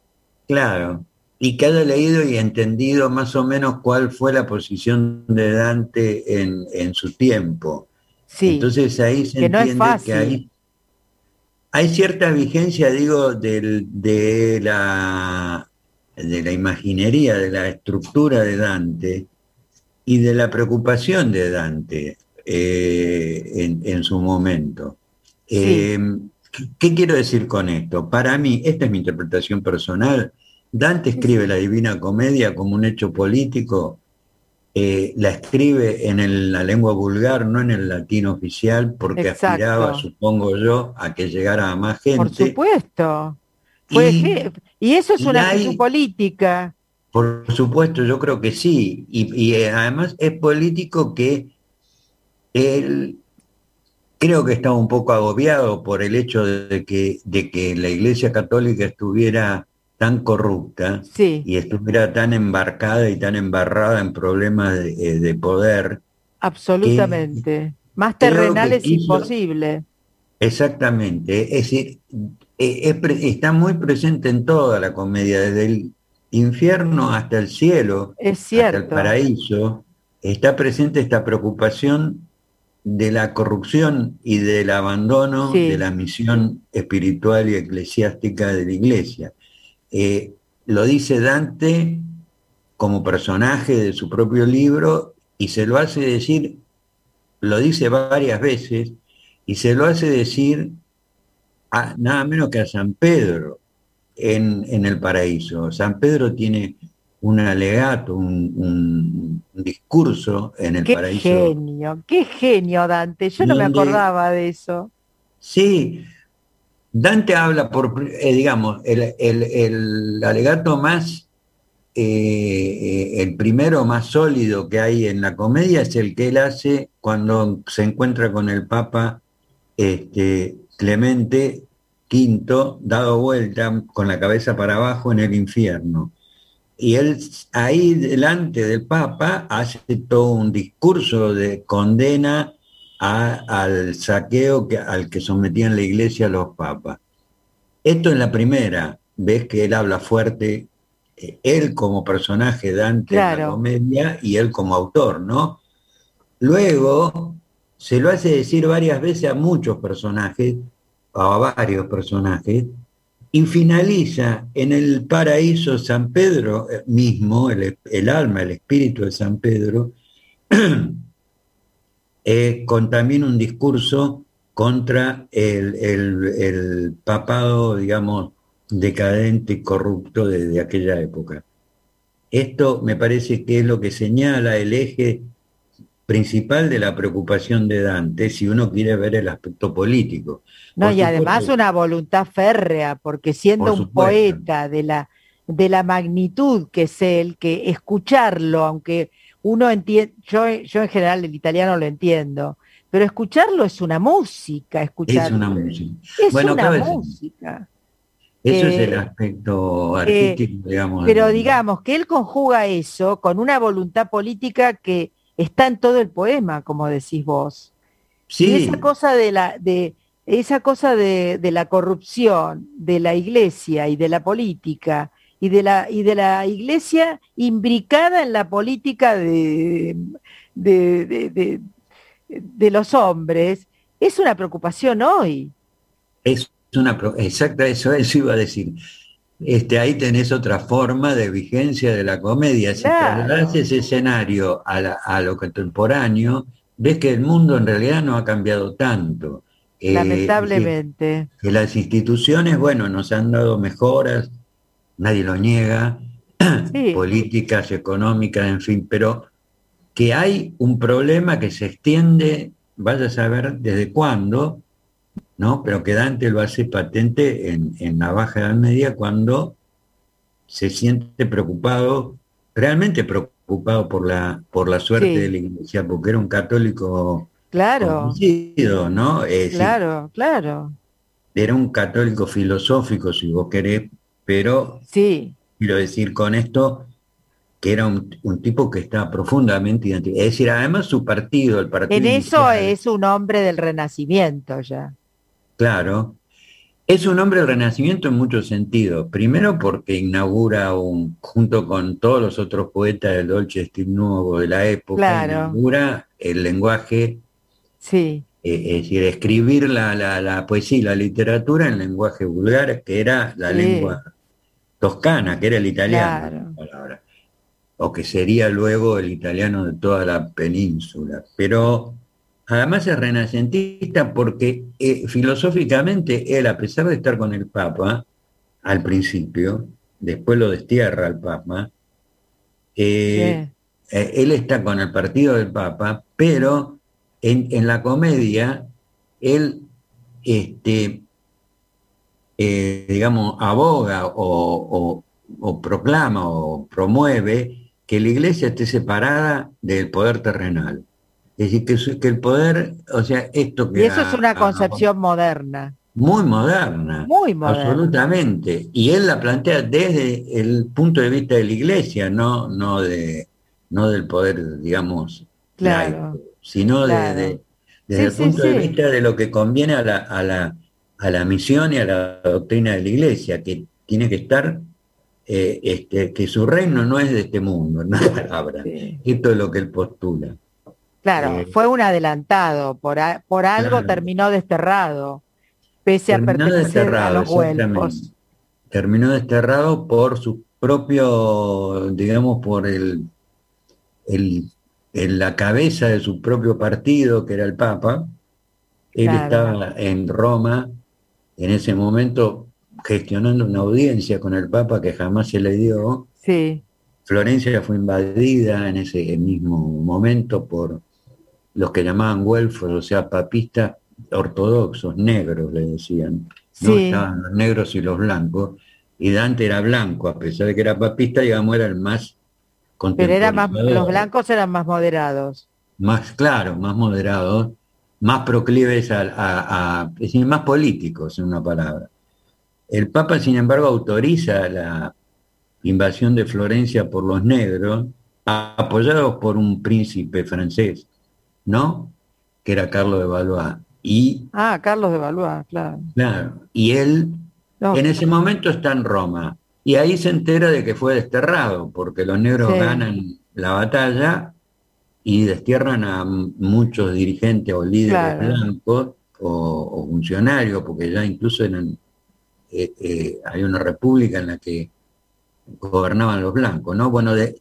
Claro, y que haya leído y entendido más o menos cuál fue la posición de Dante en, en su tiempo. Sí, entonces ahí se que no es entiende fácil. que hay, hay cierta vigencia, digo, del, de, la, de la imaginería, de la estructura de Dante, y de la preocupación de Dante eh, en, en su momento. Sí. Eh, ¿Qué quiero decir con esto? Para mí, esta es mi interpretación personal, Dante escribe la Divina Comedia como un hecho político eh, la escribe en el, la lengua vulgar, no en el latín oficial, porque Exacto. aspiraba, supongo yo, a que llegara a más gente. Por supuesto. Fue Y, y eso es y una hay, actitud política. por supuesto, yo creo que sí. Y, y eh, además es político que él creo que estaba un poco agobiado por el hecho de que, de que la Iglesia Católica estuviera tan corrupta Sí, y estuviera tan embarcada y tan embarrada en problemas de, eh, de poder, que absolutamente. Más creo terrenal que es quiso, imposible. exactamente, es decir, eh, es pre- está muy presente en toda la comedia, desde el infierno hasta el cielo, Es hasta el cierto. paraíso, está presente esta preocupación de la corrupción y del abandono de Sí, la misión espiritual y eclesiástica de la Iglesia. Eh, lo dice Dante como personaje de su propio libro y se lo hace decir, lo dice varias veces, y se lo hace decir a nada menos que a San Pedro en, en el paraíso. San Pedro tiene un alegato, un, un, un discurso en el qué paraíso genio, qué genio Dante. Yo no me donde acordaba de eso. sí, Dante habla por, eh, digamos, el, el, el alegato más, eh, eh, el primero más sólido que hay en la comedia es el que él hace cuando se encuentra con el Papa este, Clemente quinto, dado vuelta con la cabeza para abajo en el infierno. Y él ahí delante del Papa hace todo un discurso de condena a, al saqueo que, al que sometían la iglesia a los papas. Esto es la primera vez que él habla fuerte, eh, él como personaje Dante en la Claro, comedia y él como autor, ¿no? Luego se lo hace decir varias veces a muchos personajes, a varios personajes, y finaliza en el paraíso San Pedro mismo, el, el alma, el espíritu de San Pedro, eh, con también un discurso contra el, el, el papado, digamos, decadente y corrupto de, de aquella época. Esto me parece que es lo que señala el eje principal de la preocupación de Dante, si uno quiere ver el aspecto político. no, Por y además supuesto, una voluntad férrea, porque siendo por un supuesto. poeta de la, de la magnitud que es él, que escucharlo, aunque uno entiende, yo, yo en general el italiano lo entiendo, pero escucharlo es una música, Es escuchar, una música. es Bueno, una pero es, música. eso es el Eh, aspecto eh, artístico, digamos. pero del- digamos que él conjuga eso con una voluntad política que está en todo el poema, como decís vos. Y esa Sí, cosa de la, de, esa cosa de, de la corrupción, de la iglesia y de la política, y de la, y de la iglesia imbricada en la política de, de, de, de- de los hombres, es una preocupación hoy. es una... pro- Exacta, eso, eso iba a decir. Este, ahí tenés otra forma de vigencia de la comedia. Si trasladás Claro, ese escenario a, la- a lo contemporáneo, ves que el mundo en realidad no ha cambiado tanto. Eh, es decir, lamentablemente. que las instituciones, bueno, nos han dado mejoras, nadie lo niega, Sí, políticas, económicas, en fin, pero que hay un problema que se extiende, vaya a saber desde cuándo, ¿no? Pero que Dante lo hace patente en, en la Baja Edad Media cuando se siente preocupado, realmente preocupado por la, por la suerte de sí, la iglesia, porque era un católico claro, convencido, ¿no? Es decir, claro, claro. era un católico filosófico, si vos querés, pero Sí, quiero decir con esto que era un, un tipo que estaba profundamente identificado. Es decir, además su partido, el en partido eso inicial, es un hombre del Renacimiento ya. claro, es un hombre del Renacimiento en muchos sentidos. Primero porque inaugura, un, junto con todos los otros poetas del Dolce Stil Nuovo de la época, Claro, inaugura el lenguaje, sí, eh, es decir, escribir la, la, la poesía y la literatura en lenguaje vulgar, que era la sí, lengua toscana, que era el italiano, en claro. palabras, o que sería luego el italiano de toda la península. Pero además es renacentista porque eh, filosóficamente él, a pesar de estar con el Papa al principio, después lo destierra al Papa, eh, Sí, eh, él está con el partido del Papa, pero en, en la comedia él, este, eh, digamos, aboga o, o, o proclama o promueve que la iglesia esté separada del poder terrenal. Es decir, que, su- que el poder, o sea, esto Y que eso es a, una a- concepción moderna, muy moderna, muy moderna. absolutamente. Y él la plantea desde el punto de vista de la iglesia, no, no, de, no del poder, digamos, laico, Claro, sino de, claro. de- desde Sí, el sí, punto de sí. vista de lo que conviene a la, a la, a la misión y a la doctrina de la iglesia, que tiene que estar, eh, este, que su reino no es de este mundo, en una palabra. Sí. Esto es lo que él postula. Claro, Eh, fue un adelantado, por, a- por algo claro, terminó desterrado, pese a terminó pertenecer a desterrado, los exactamente. güelfos. Terminó desterrado por su propio, digamos, por el, el, en la cabeza de su propio partido, que era el Papa. Él Claro, estaba en Roma en ese momento gestionando una audiencia con el Papa que jamás se le dio. sí, Florencia fue invadida en ese mismo momento por los que llamaban güelfos, o sea, papistas ortodoxos, negros, le decían. No sí, estaban los negros y los blancos, y Dante era blanco, a pesar de que era papista, digamos, era el más pero era más, los contemporizador, blancos eran más moderados. más claro, más moderado, más proclives a, a- a- es decir, más políticos, en una palabra. El Papa, sin embargo, autoriza la invasión de Florencia por los negros, a- apoyados por un príncipe francés, ¿no? Que era Carlos de Valois. Y, Ah, Carlos de Valois, claro. claro, y él en No, ese momento está en Roma. Y ahí se entera de que fue desterrado, porque los negros sí, ganan la batalla y destierran a m- muchos dirigentes o líderes claro. blancos o, o funcionarios, porque ya incluso eran, eh, eh, hay una república en la que gobernaban los blancos, ¿no? Bueno, de,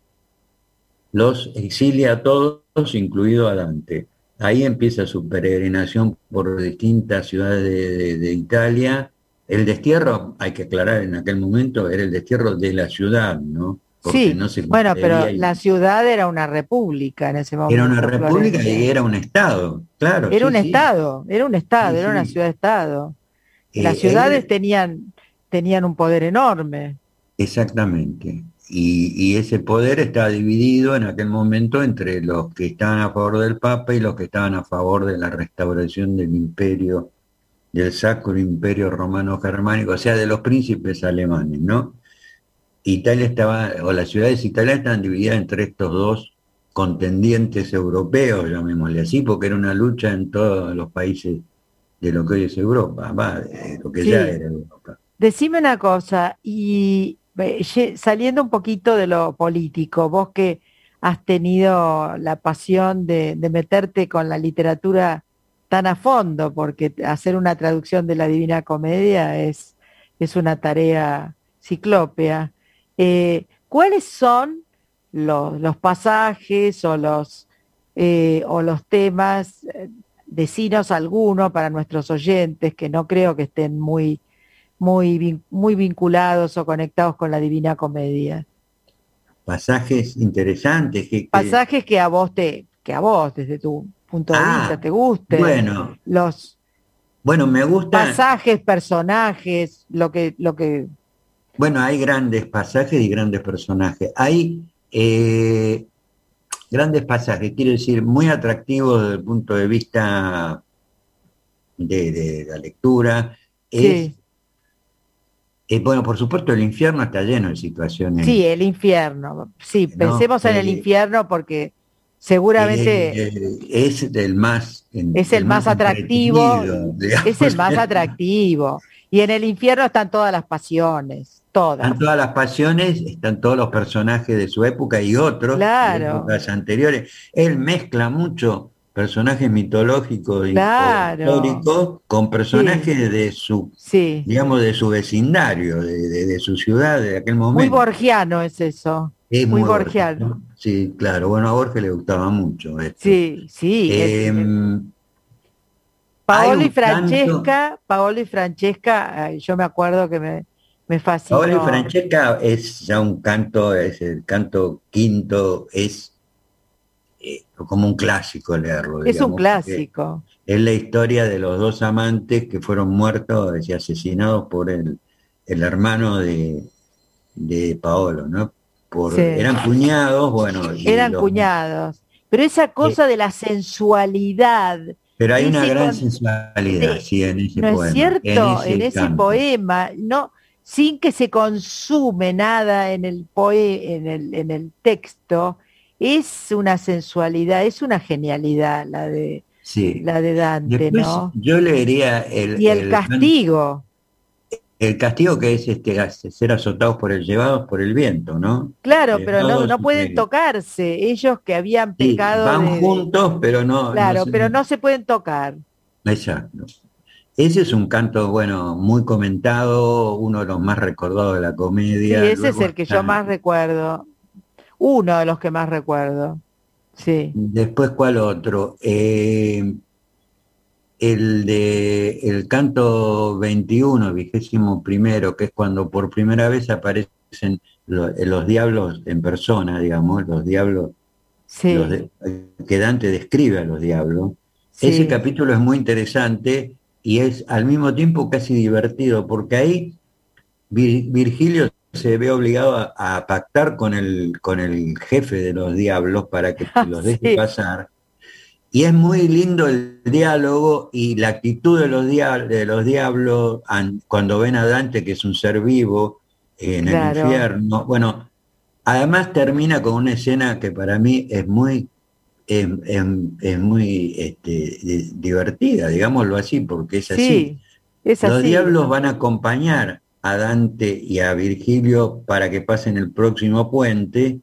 los exilia a todos, incluido a Dante. Ahí empieza su peregrinación por distintas ciudades de, de- de Italia. El destierro, hay que aclarar en aquel momento, era el destierro de la ciudad, ¿no? Porque Sí, no se bueno, pero concebía, la ciudad era una república en ese era una momento, república y Florencia. era un estado, claro, Era sí, un sí, estado, era un estado, sí, era una sí. ciudad-estado. Las Eh, ciudades él, tenían, tenían un poder enorme. exactamente. Y, y ese poder estaba dividido en aquel momento entre los que estaban a favor del Papa y los que estaban a favor de la restauración del imperio, del Sacro Imperio Romano Germánico, o sea, de los príncipes alemanes, ¿no? Italia estaba, o las ciudades italianas estaban divididas entre estos dos contendientes europeos, llamémosle así, porque era una lucha en todos los países de lo que hoy es Europa, va, de lo que ya Sí, era Europa. decime una cosa, y eh, ye- saliendo un poquito de lo político, vos que has tenido la pasión de, de meterte con la literatura tan a fondo, porque hacer una traducción de la Divina Comedia es, es una tarea ciclópea, eh, ¿cuáles son los, los pasajes o los, eh, o los temas? eh, Decinos alguno para nuestros oyentes, que no creo que estén muy muy, vin- muy vinculados o conectados con la Divina Comedia. Pasajes interesantes que, que Pasajes que a vos te, que a vos, desde tu punto de vista, ah, te gusten, bueno, los bueno, me gusta, pasajes, personajes, lo que, lo que, bueno, hay grandes pasajes y grandes personajes. Hay eh, grandes pasajes, quiero decir, muy atractivos desde el punto de vista de, de la lectura. Es, sí, eh, bueno, por supuesto, el infierno está lleno de sí, situaciones, el infierno. Sí, ¿no? pensemos en el Eh, infierno porque seguramente eh, es el más, es el el más más atractivo, entretenido, es el digamos. más atractivo. Y en el infierno están todas las pasiones, Están todas. todas las pasiones, están todos los personajes de su época y otros de Claro, épocas anteriores. Él mezcla mucho personajes mitológicos y, o claro, históricos con sí. personajes de su, Sí, digamos, de su vecindario, de, de- de su ciudad, de aquel muy momento. borgiano es eso, Es muy muy Borges, borgiano. ¿no? Sí, claro. Bueno, a Borges le gustaba mucho esto. Sí, sí. el- Eh, hay Paolo y un canto. Francesca, Paolo y Francesca, ay, yo me acuerdo que me, me Paolo y fascinó. Francesca es ya un canto, es el canto quinto, es eh, como un clásico leerlo. Es digamos, un clásico. Es la historia de los dos amantes que fueron muertos y asesinados por el, el hermano de, de Paolo, ¿no? Por, Sí. Eran cuñados, bueno. Y Eran los, cuñados. Pero esa cosa eh, de la sensualidad, pero hay una ese gran con- sensualidad, de- sí, en ese ¿no es poema, en cierto? En ese ese canto. poema, no, sin que se consume nada en el poe, en el, en el texto, es una sensualidad, es una genialidad la de Sí. la de Dante, Después ¿no? yo leería el, Y el el, castigo, el castigo, que es este, ser azotados por el, llevados por el viento, ¿no? claro, pero no, Llevados, no pueden eh, tocarse, ellos que habían sí, pecado van de, de- juntos, pero no, no claro, se... pero no se pueden tocar. Exacto. Ese es un canto, bueno, muy comentado, uno de los más recordados de la Sí, comedia. ese es Luego el que yo está, más recuerdo, uno de los que más recuerdo. Sí, después, ¿cuál otro? Eh, el de el canto veintiuno, vigésimo primero, que es cuando por primera vez aparecen lo- los diablos en persona, digamos, los diablos, los sí, de- que Dante describe a los diablos. Ese sí, capítulo es muy interesante y es al mismo tiempo casi divertido, porque ahí Vir- Virgilio se ve obligado a, a pactar con el, con el jefe de los diablos para que los deje sí, pasar. Y es muy lindo el diálogo y la actitud de los, dia- de los diablos an- cuando ven a Dante, que es un ser vivo, eh, en el claro. infierno. Bueno, además termina con una escena que para mí es muy, es, es- es muy este, di- divertida, digámoslo así, porque es así. Sí, es Los así. diablos van a acompañar a Dante y a Virgilio para que pasen el próximo puente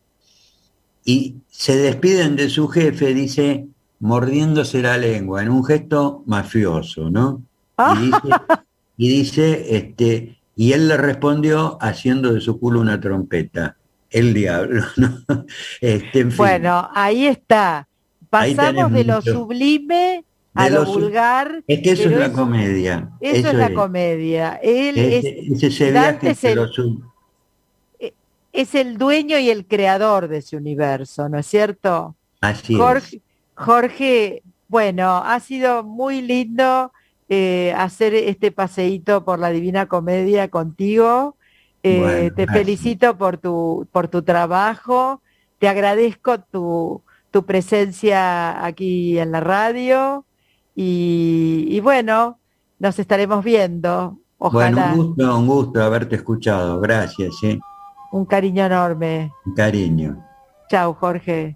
y se despiden de su jefe, dice, mordiéndose la lengua, en un gesto mafioso, ¿no? Y dice, y dice, este, y él le respondió haciendo de su culo una trompeta, el diablo, ¿no? Este, en fin, Bueno, ahí está. ahí tenés Pasamos de lo mucho. sublime a De lo los, vulgar, es que eso es pero la es, comedia, eso es eso la es, comedia. Él es, es, es ese viaje Dante es entre el, los... sub- e- es el dueño y el creador de ese universo, ¿no es cierto? Así es. Jorge, Jorge, bueno, ha sido muy lindo eh, hacer este paseíto por la Divina Comedia contigo. Eh, Bueno, te gracias. felicito por tu, por tu trabajo, te agradezco tu, tu presencia aquí en la radio y, y bueno, nos estaremos viendo, Bueno, un ojalá. gusto, un gusto haberte escuchado. Gracias, ¿eh? Un cariño enorme. Cariño. Chao, Jorge.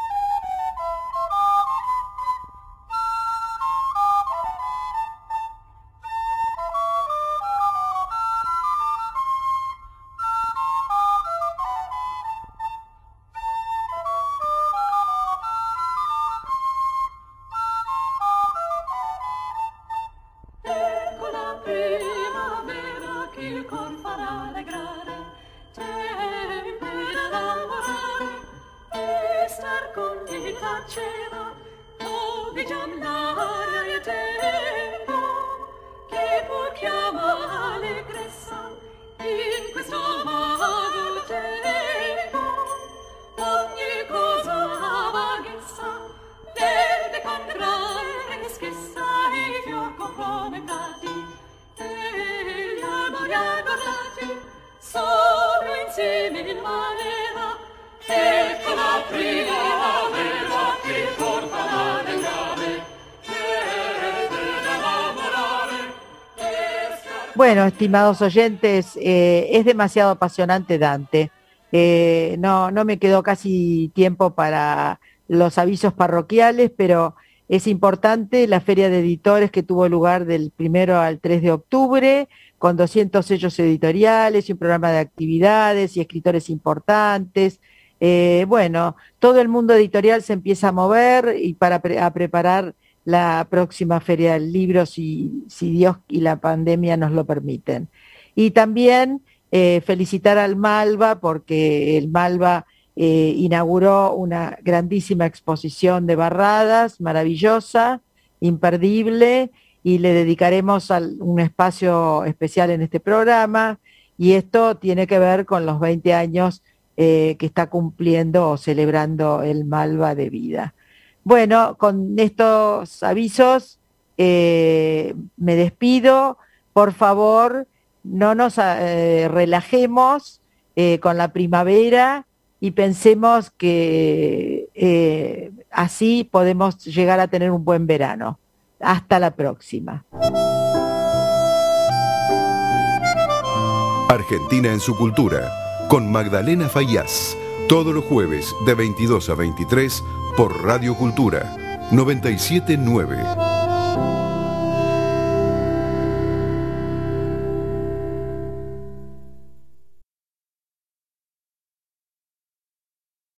Ecco la primavera che il cor farà allegrare, tempi da lavorare, e star con chi faceva, dove già l'aria e tempo, che pur chiama allegrezza, in questo vago tempo, ogni cosa vaghezza, verde con gran schessa e fior compromettati, e gli albori adorati, sono insieme in maniera, ecco la primavera che porta l'allegrare, e da lavorare, e star... Bueno, estimados oyentes, eh, es demasiado apasionante Dante. Eh, no, no me quedó casi tiempo para los avisos parroquiales, pero es importante la feria de editores que tuvo lugar del primero al tres de octubre, con doscientos sellos editoriales y un programa de actividades y escritores importantes. Eh, bueno, todo el mundo editorial se empieza a mover y para pre- a preparar la próxima Feria del Libro, si, si Dios y la pandemia nos lo permiten. Y también eh, felicitar al Malva, porque el Malva eh, inauguró una grandísima exposición de Barradas, maravillosa, imperdible, y le dedicaremos al, un espacio especial en este programa, y esto tiene que ver con los veinte años eh, que está cumpliendo o celebrando el Malva de vida. Bueno, con estos avisos eh, me despido. Por favor, no nos eh, relajemos eh, con la primavera y pensemos que eh, así podemos llegar a tener un buen verano. Hasta la próxima. Argentina en su cultura, con Magdalena Fayaz, todos los jueves de veintidós a veintitrés por Radio Cultura noventa y siete punto nueve.